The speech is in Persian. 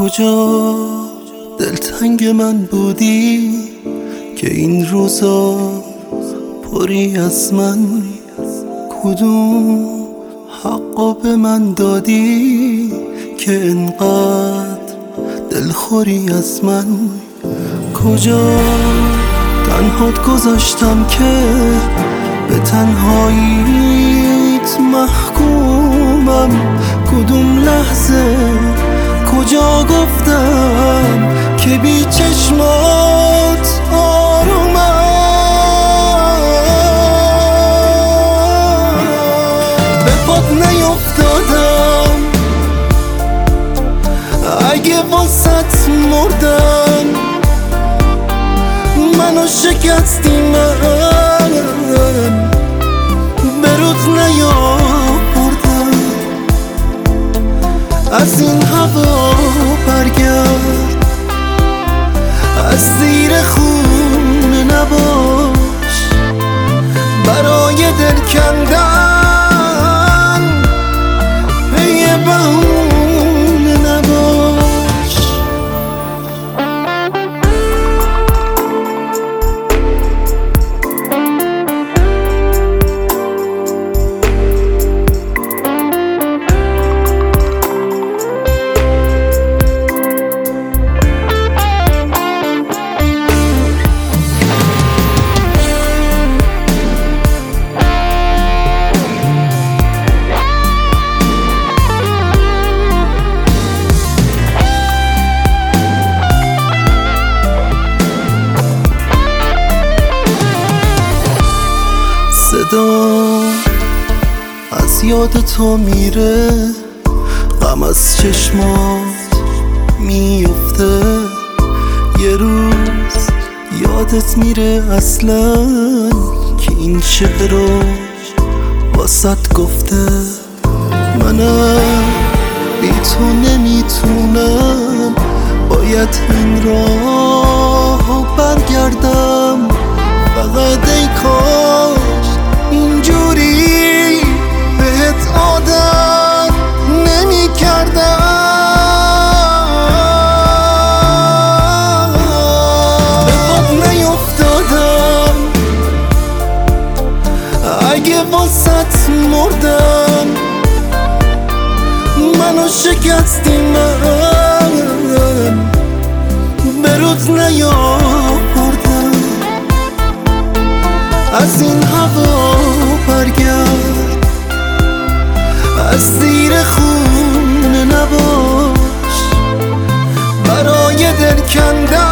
کجا دلتنگ من بودی که این روزا پری از من؟ کدوم حقا به من دادی که انقدر دلخوری از من؟ کجا تنهات گذاشتم که به تنهاییت محکومم؟ کدوم لحظه کجا گفتم که بی چشمات آرومم؟ به پات نیفتادم اگه واسط مردم، منو شکستی من برات نیاوردم. از این هوا برگرد، از زیر خون نباش، برای دل کندن پی بهونه نباش. صدا از یاد تو میره، غم از چشمات میفته، یه روز یادت میره اصلا که این شعر رو واسط گفته. منم بی تو نمیتونم، باید این راه برگردم. فقط ای کاش اینجوری بهت عادت نمی کردم. به پات نیفتادم اگه واسط مردم، منو شکستی من برات نیاوردم. از این هوا برگرد، از زیر خون نباش، برای دل کندن